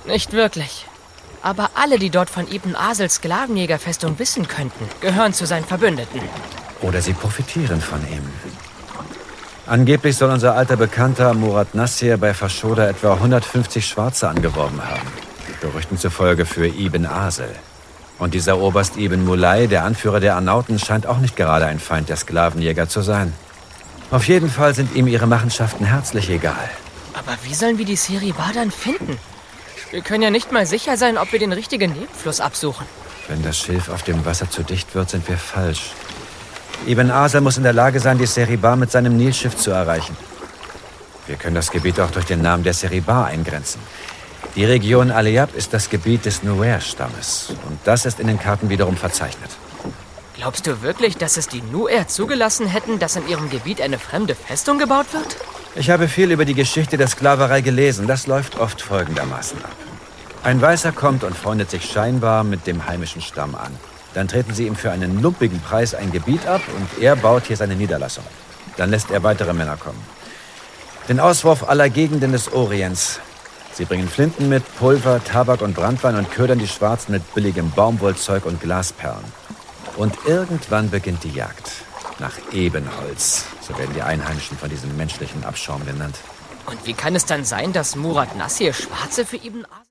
Nicht wirklich. Aber alle, die dort von Ibn Asels Sklavenjägerfestung wissen könnten, gehören zu seinen Verbündeten. Oder sie profitieren von ihm. Angeblich soll unser alter Bekannter Murat Nassir bei Fashoda etwa 150 Schwarze angeworben haben. Gerüchten zufolge für Ibn Asel. Und dieser Oberst Ibn Mulay, der Anführer der Arnauten, scheint auch nicht gerade ein Feind der Sklavenjäger zu sein. Auf jeden Fall sind ihm ihre Machenschaften herzlich egal. Aber wie sollen wir die Seriba dann finden? Wir können ja nicht mal sicher sein, ob wir den richtigen Nebenfluss absuchen. Wenn das Schilf auf dem Wasser zu dicht wird, sind wir falsch. Ibn Asel muss in der Lage sein, die Seriba mit seinem Nilschiff zu erreichen. Wir können das Gebiet auch durch den Namen der Seriba eingrenzen. Die Region Aleyab ist das Gebiet des Nuer-Stammes. Und das ist in den Karten wiederum verzeichnet. Glaubst du wirklich, dass es die Nuer zugelassen hätten, dass in ihrem Gebiet eine fremde Festung gebaut wird? Ich habe viel über die Geschichte der Sklaverei gelesen. Das läuft oft folgendermaßen ab. Ein Weißer kommt und freundet sich scheinbar mit dem heimischen Stamm an. Dann treten sie ihm für einen lumpigen Preis ein Gebiet ab und er baut hier seine Niederlassung. Dann lässt er weitere Männer kommen. Den Auswurf aller Gegenden des Orients. Sie bringen Flinten mit, Pulver, Tabak und Branntwein und ködern die Schwarzen mit billigem Baumwollzeug und Glasperlen. Und irgendwann beginnt die Jagd. Nach Ebenholz. So werden die Einheimischen von diesem menschlichen Abschaum genannt. Und wie kann es dann sein, dass Murat Nassir Schwarze für Ibn Asel